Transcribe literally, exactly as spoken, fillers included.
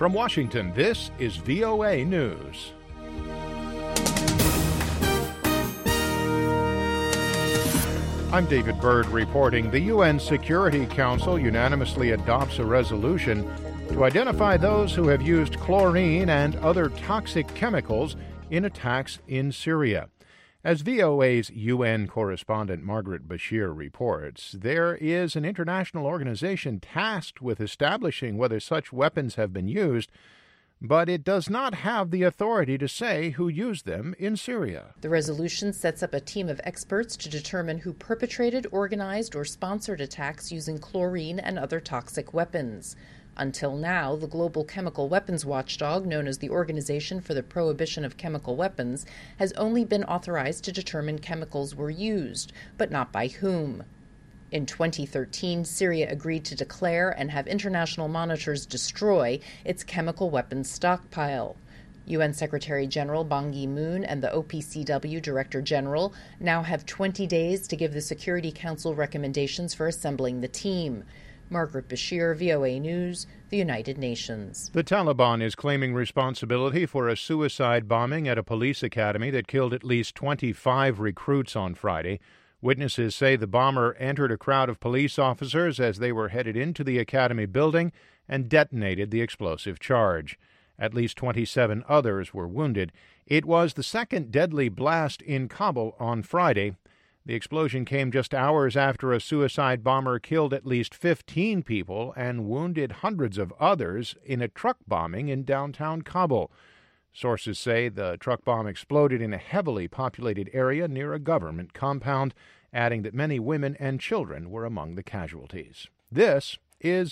From Washington, this is V O A News. I'm David Byrd reporting. The U N Security Council unanimously adopts a resolution to identify those who have used chlorine and other toxic chemicals in attacks in Syria. As V O A's U N correspondent Margaret Bashir reports, there is an international organization tasked with establishing whether such weapons have been used, but it does not have the authority to say who used them in Syria. The resolution sets up a team of experts to determine who perpetrated, organized, or sponsored attacks using chlorine and other toxic weapons. Until now, the global chemical weapons watchdog, known as the Organization for the Prohibition of Chemical Weapons, has only been authorized to determine chemicals were used, but not by whom. In twenty thirteen, Syria agreed to declare and have international monitors destroy its chemical weapons stockpile. U N Secretary General Ban Ki-moon and the O P C W Director General now have twenty days to give the Security Council recommendations for assembling the team. Margaret Bashir, V O A News, the United Nations. The Taliban is claiming responsibility for a suicide bombing at a police academy that killed at least twenty-five recruits on Friday. Witnesses say the bomber entered a crowd of police officers as they were headed into the academy building and detonated the explosive charge. At least twenty-seven others were wounded. It was the second deadly blast in Kabul on Friday. The explosion came just hours after a suicide bomber killed at least fifteen people and wounded hundreds of others in a truck bombing in downtown Kabul. Sources say the truck bomb exploded in a heavily populated area near a government compound, adding that many women and children were among the casualties. This is